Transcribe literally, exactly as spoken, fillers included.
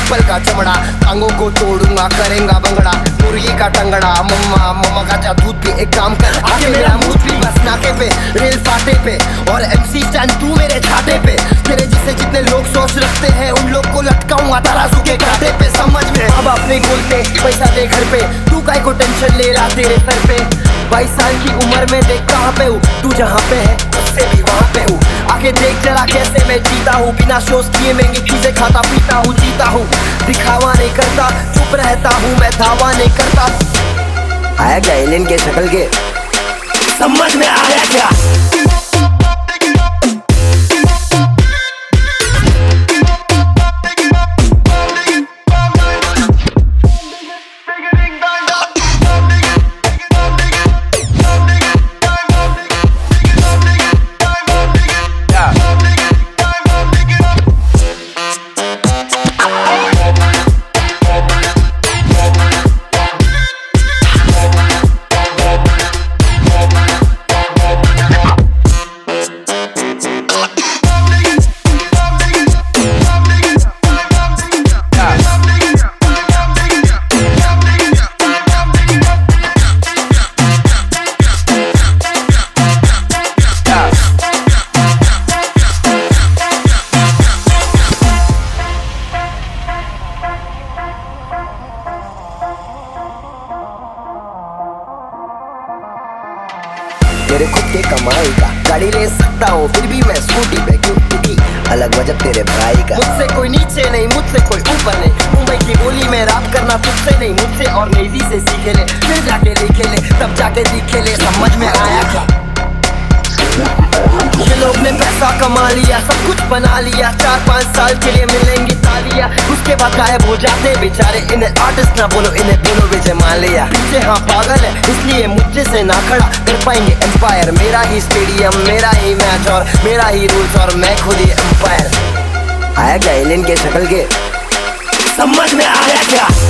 People का चमड़ा, टांगों को तोड़ूंगा करेंगा बंगड़ा, मुर्गी का टंगड़ा, मम्मा मम्मा का जा दूध पी, एक काम कर आके मेरा मुझ पी बस नाके पे, रेल फाटे पे, और एमसी स्टैंड तू मेरे छाते पे। तेरे जिससे जितने लोग सोच रखते हैं उन लोग को लटकाऊंगा तराजू के कांटे पे, समझ में अब अपने बोलते पैसा दे घर पे, तू काय को टेंशन ले रहा तेरे सर पे। बाईस साल की उम्र में देख कहाँ पे हूँ, तू जहाँ पे है उससे भी वहाँ पे हूँ। आके देख जरा कैसे मैं जीता हूँ, बिना शोज किए महंगी चीजें खाता पीता हूँ, जीता हूँ दिखावा नहीं करता, चुप रहता हूँ मैं दावा नहीं करता। आया क्या एलियन के शक्ल के, समझ में आया क्या? मेरे खुद के कमाई का गाड़ी ले सकता हूँ, फिर भी मैं स्कूटी पे क्यों, क्योंकि अलग वजह तेरे भाई का। मुझसे कोई नीचे नहीं, मुझसे कोई ऊपर नहीं, मुंबई की बोली में रैप करना तुझसे नहीं, मुझसे और नेवी से सीखे ले, फिर जाके लिखे ले, तब जाके दिखे ले, समझ में आया क्या? ये लोग ने पैसा कमा लिया, सब कुछ बना लिया, चार पाँच साल के लिए मिलेंगी तालियां, उसके बाद गायब हो जाते बेचारे। इन्हें आर्टिस्ट ना बोलो, इन्हें बोलो विजय माल्या। पीछे हाँ पागल है इसलिए मुझे से ना खड़ा कर पाएंगे एम्पायर, मेरा ही स्टेडियम, मेरा ही मैच और मेरा ही रूल्स, और मैं खुद ही एम्पायर। आया क्या एलियन के शक्ल के, समझ में आया क्या?